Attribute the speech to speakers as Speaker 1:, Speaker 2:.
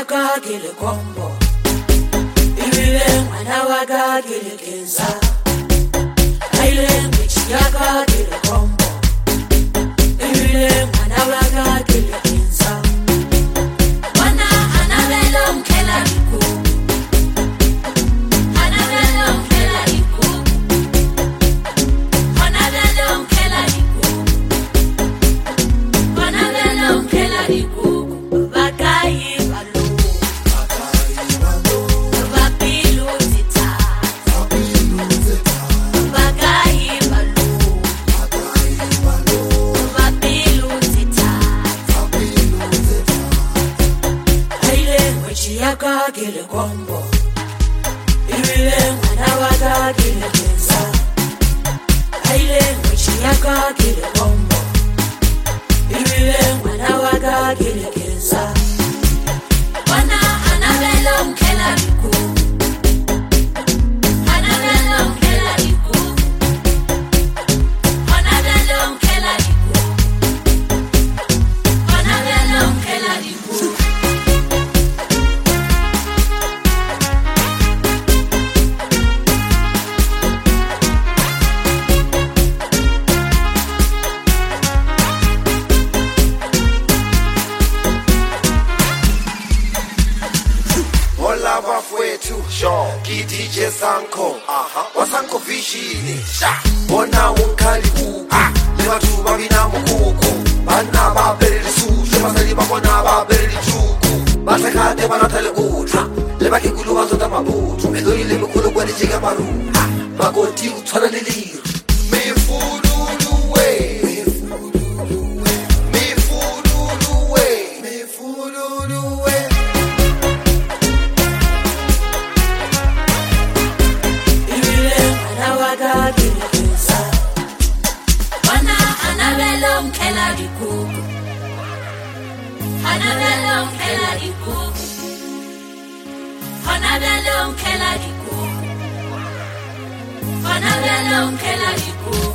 Speaker 1: yaka kile kombo Ibile mwana waka kile kenza Aile mwichi yaka kile kombo Ibile mwana waka kile kenza Wana anabelo mkela liku Anabelo mkela liku Anabelo mkela liku Anabelo mkela liku Bakayi balu Babilu zita Bakayi balu Babilu zita Aile mwechi yaka kile kombo Ibile mwana waka kile kenza Aile mwechi yaka kile kombo Ibile mwana waka kile kenza Wana anabelo mkela liku Anabelo mkela liku Anabelo mkela liku Anabelo mkela liku
Speaker 2: Olava fwetu ki DJ Sanko wasanko vishini bona unkali uku le batho ba bina mokhoko bana ba bereli susu basadi ba bona ba bereli juku ba tlekate ba nathale utla le ba kekulu ba tsota mabutso medoi le mekolo kwa di jega maru makoti o tshwana le liro
Speaker 1: Anabelo mkela liku Anabelo mkela liku Anabelo mkela liku Anabelo mkela liku